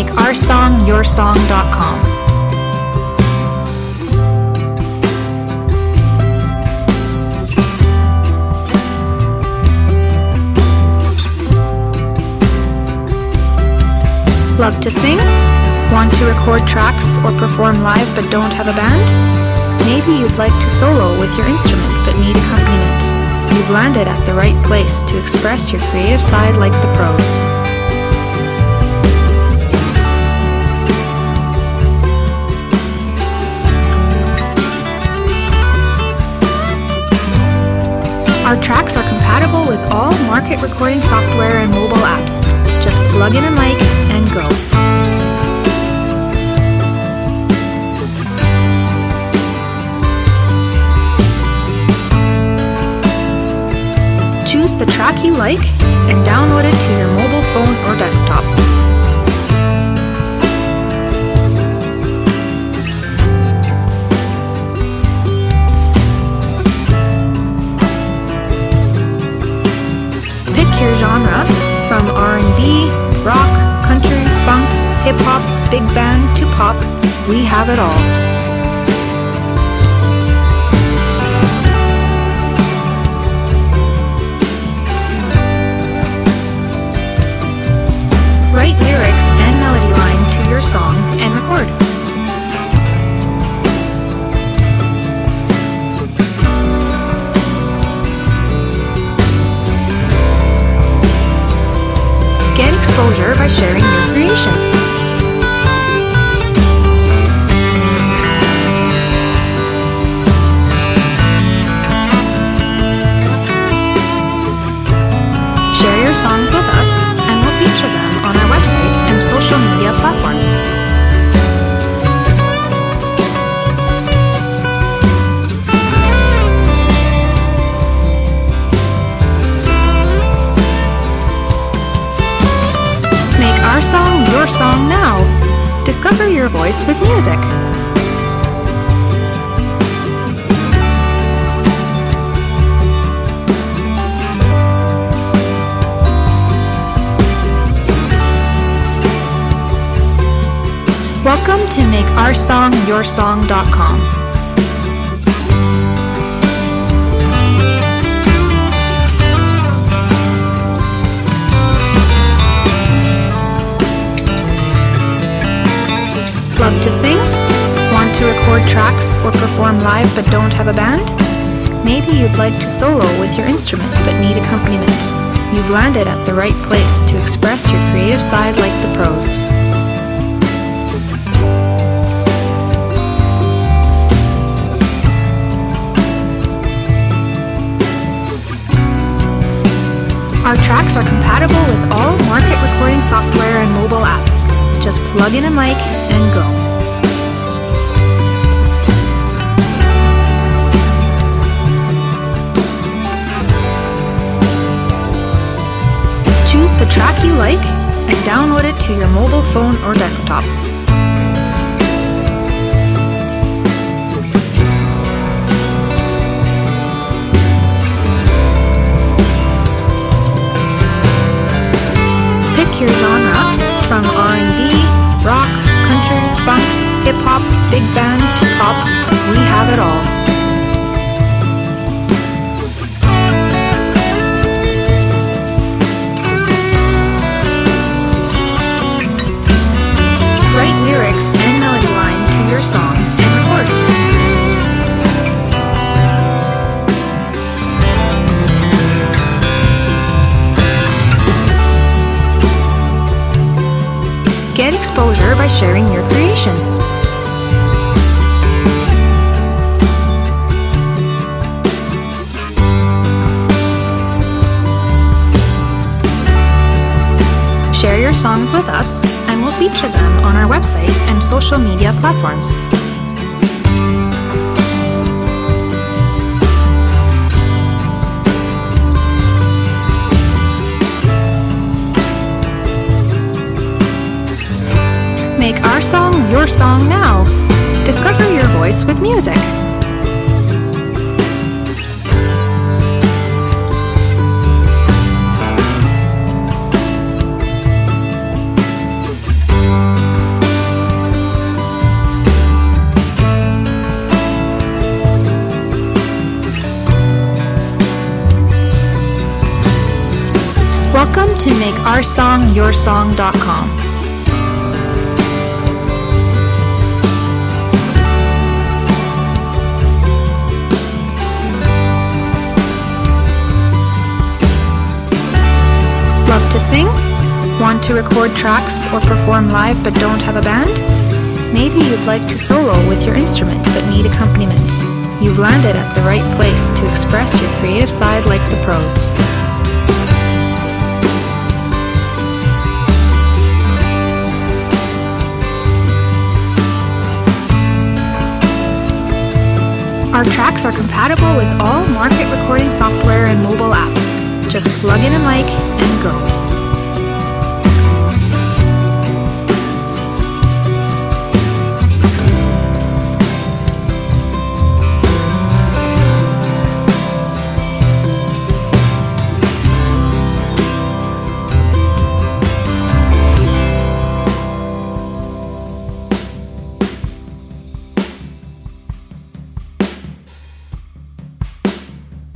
MakeOurSongYourSong.com. Love to sing? Want to record tracks or perform live but don't have a band? Maybe you'd like to solo with your instrument but need accompaniment. You've landed at the right place to express your creative side like the pros. Our tracks are compatible with all market recording software and mobile apps. Just plug in a mic and go. Choose the track you like and download it to your mobile phone or desktop. Pick your genre from R&B, rock, country, funk, hip-hop, big band to pop. We have it all. Write lyrics and melody line to your song and record. Get exposure by sharing your creation. Share your songs with us and we'll feature them on our website and social media platforms. Make our song your song now. Discover your voice with music. Welcome to MakeOurSongYourSong.com. Love to sing? Want to record tracks or perform live but don't have a band? Maybe you'd like to solo with your instrument but need accompaniment. You've landed at the right place to express your creative side like the pros. Our tracks are compatible with all market recording software and mobile apps. Just plug in a mic and go. Choose the track you like and download it to your mobile phone or desktop. Pick your genre from R&B, rock, country, funk, hip-hop, big band to pop. We have it all. Write lyrics and melody line to your song and record. Get exposure by sharing your creation. Share your songs with us and we'll feature them on our website and social media platforms. Make our song your song now. Discover your voice with music. Welcome to MakeOurSongYourSong.com. Love to sing? Want to record tracks or perform live but don't have a band? Maybe you'd like to solo with your instrument but need accompaniment. You've landed at the right place to express your creative side like the pros. Our tracks are compatible with all market recording software and mobile apps. Just plug in a mic and go.